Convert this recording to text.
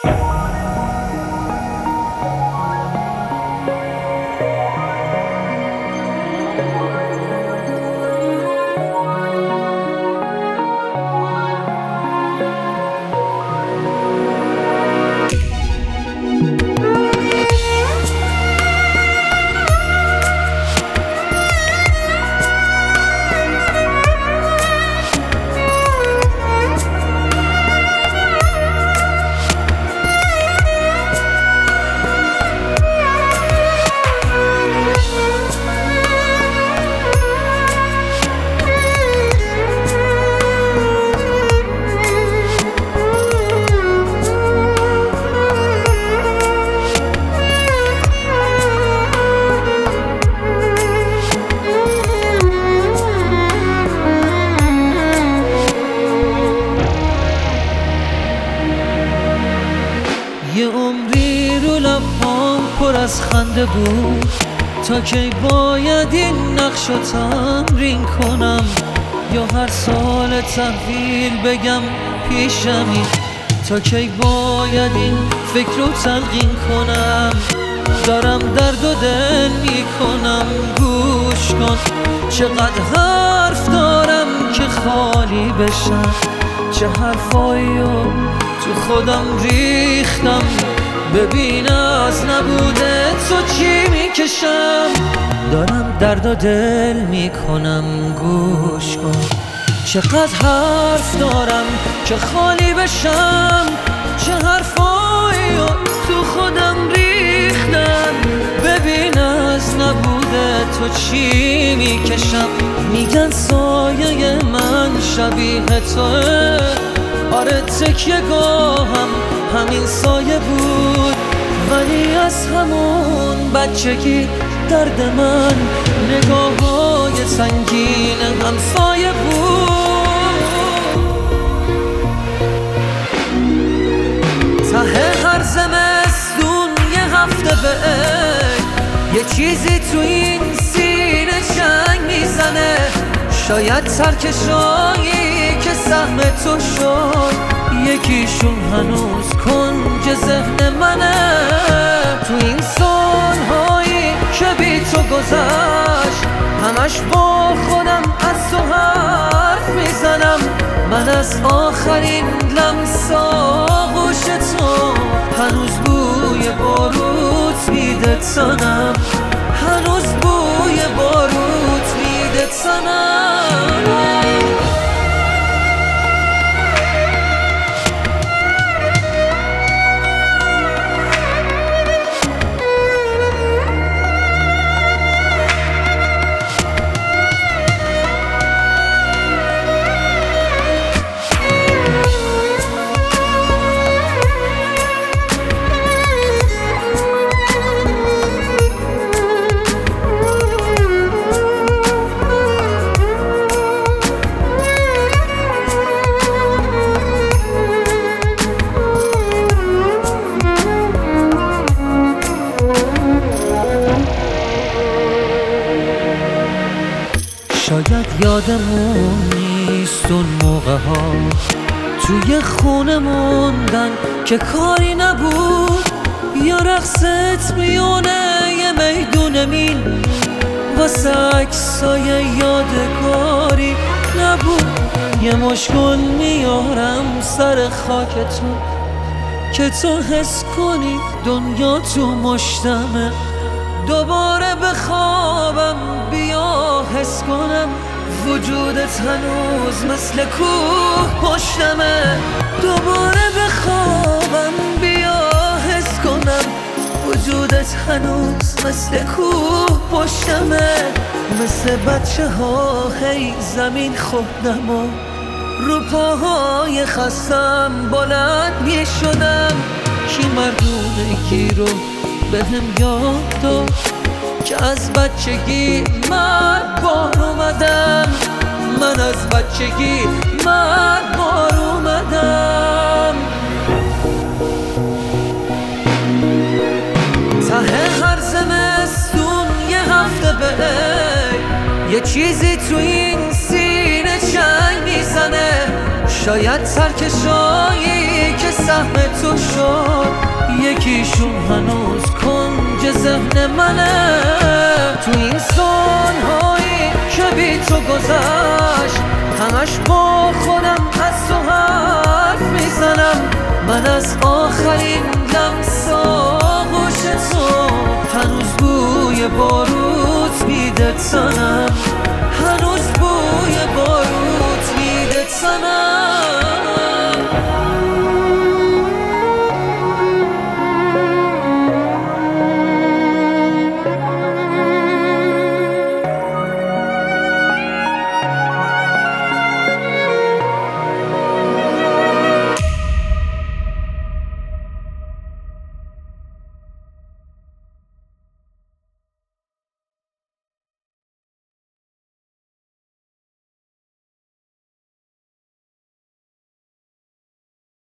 یه عمری رو لبام پر از خنده بود، تا کی باید این نقش رو تمرین کنم، یا هر سال تحویل بگم پیشمی، تا کی باید این فکر رو تلقین کنم. دارم درد و دل میکنم، گوش کن چقدر حرف دارم که خالی بشم، چه حرفایی رو تو خودم ریختم. ببین از نبوده تو چی میکشم، دارم درد و دل میکنم، گوش کن چقدر حرف دارم که خالی بشم، چه حرفایی رو تو خودم ریختم. ببین از نبوده تو چی میکشم، میگن سایه من شبیه توه، آره تکیه گاهم همین سایه بود، ولی از همون بچگی درد من نگاه‌های سنگین همسایه بود. ته هر زمستون یه هفته یه چیزی تو این سینه چنگ میزنه، شاید سرکشایی که سهم تو شد یکیشون هنوز کنج ذهن منه. تو این سالهایی که بی تو گذشت، همش با خودم از تو حرف میزنم، من از آخرین لمس آغوش تو هنوز بوی باروت میده تنم، هنوز بوی باروت میده تنم. شاید یادمون نیست اون موقع ها توی خونه موندن که کاری نبود، یا رقصت میونه یه میدون مین واسه عکسای یادگاری نبود. یه مشکل میارم سر خاک تو که تو حس کنی دنیا تو مشتمه، دوباره بخوابم بیا حس کنم وجودت هنوز مثل کوه پشتمه، دوباره بخوابم بیا حس کنم وجودت هنوز مثل کوه پشتمه. مثل بچه ها هی زمین خوردم و رو پاهای خستم بلند می شدم، کی مردونگی رو بهم یاد داد که از بچگی مربار اومدم، من از بچگی مربار اومدم. ته هر زمستون یه هفته یه چیزی تو این سینه چنگ میزنه، شاید سرکشایی که سهم تو شد یکیشون هنوز کنج ذهن منه. تو این سالهایی که بی تو گذشت همش با خودم از تو حرف میزنم. من از آخرین لمس آغوش تو هنوز بوی باروت میده تنم، هنوز بوی